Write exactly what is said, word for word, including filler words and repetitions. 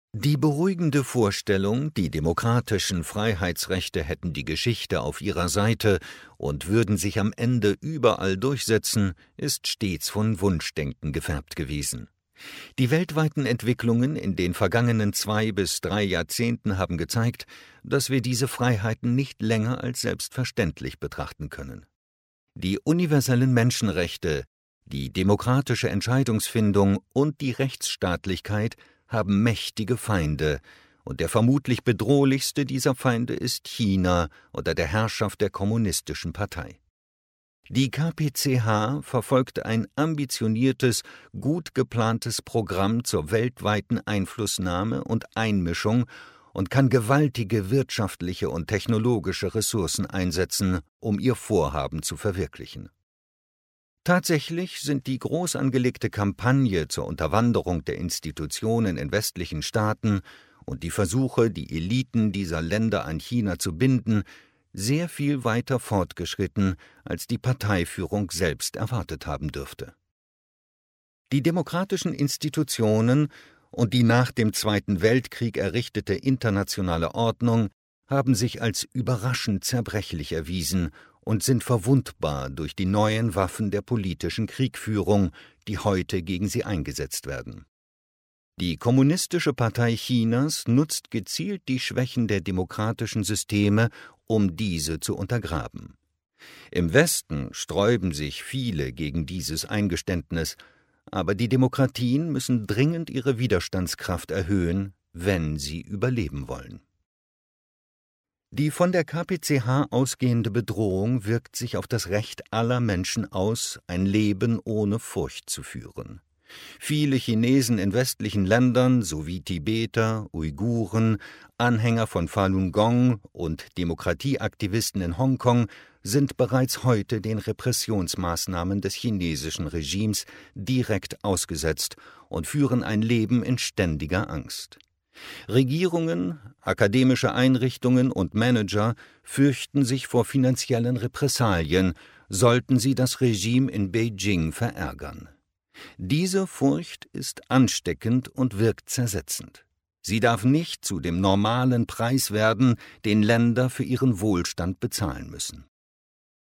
Die beruhigende Vorstellung, die demokratischen Freiheitsrechte hätten die Geschichte auf ihrer Seite und würden sich am Ende überall durchsetzen, ist stets von Wunschdenken gefärbt gewesen. Die weltweiten Entwicklungen in den vergangenen zwei bis drei Jahrzehnten haben gezeigt, dass wir diese Freiheiten nicht länger als selbstverständlich betrachten können. Die universellen Menschenrechte, die demokratische Entscheidungsfindung und die Rechtsstaatlichkeit haben mächtige Feinde, und der vermutlich bedrohlichste dieser Feinde ist China unter der Herrschaft der Kommunistischen Partei. Die K P C H verfolgt ein ambitioniertes, gut geplantes Programm zur weltweiten Einflussnahme und Einmischung und kann gewaltige wirtschaftliche und technologische Ressourcen einsetzen, um ihr Vorhaben zu verwirklichen. Tatsächlich sind die groß angelegte Kampagne zur Unterwanderung der Institutionen in westlichen Staaten und die Versuche, die Eliten dieser Länder an China zu binden, sehr viel weiter fortgeschritten, als die Parteiführung selbst erwartet haben dürfte. Die demokratischen Institutionen und die nach dem Zweiten Weltkrieg errichtete internationale Ordnung haben sich als überraschend zerbrechlich erwiesen und sind verwundbar durch die neuen Waffen der politischen Kriegführung, die heute gegen sie eingesetzt werden. Die Kommunistische Partei Chinas nutzt gezielt die Schwächen der demokratischen Systeme, um diese zu untergraben. Im Westen sträuben sich viele gegen dieses Eingeständnis, aber die Demokratien müssen dringend ihre Widerstandskraft erhöhen, wenn sie überleben wollen. Die von der K P C H ausgehende Bedrohung wirkt sich auf das Recht aller Menschen aus, ein Leben ohne Furcht zu führen. Viele Chinesen in westlichen Ländern sowie Tibeter, Uiguren, Anhänger von Falun Gong und Demokratieaktivisten in Hongkong sind bereits heute den Repressionsmaßnahmen des chinesischen Regimes direkt ausgesetzt und führen ein Leben in ständiger Angst. Regierungen, akademische Einrichtungen und Manager fürchten sich vor finanziellen Repressalien, sollten sie das Regime in Beijing verärgern. Diese Furcht ist ansteckend und wirkt zersetzend. Sie darf nicht zu dem normalen Preis werden, den Länder für ihren Wohlstand bezahlen müssen.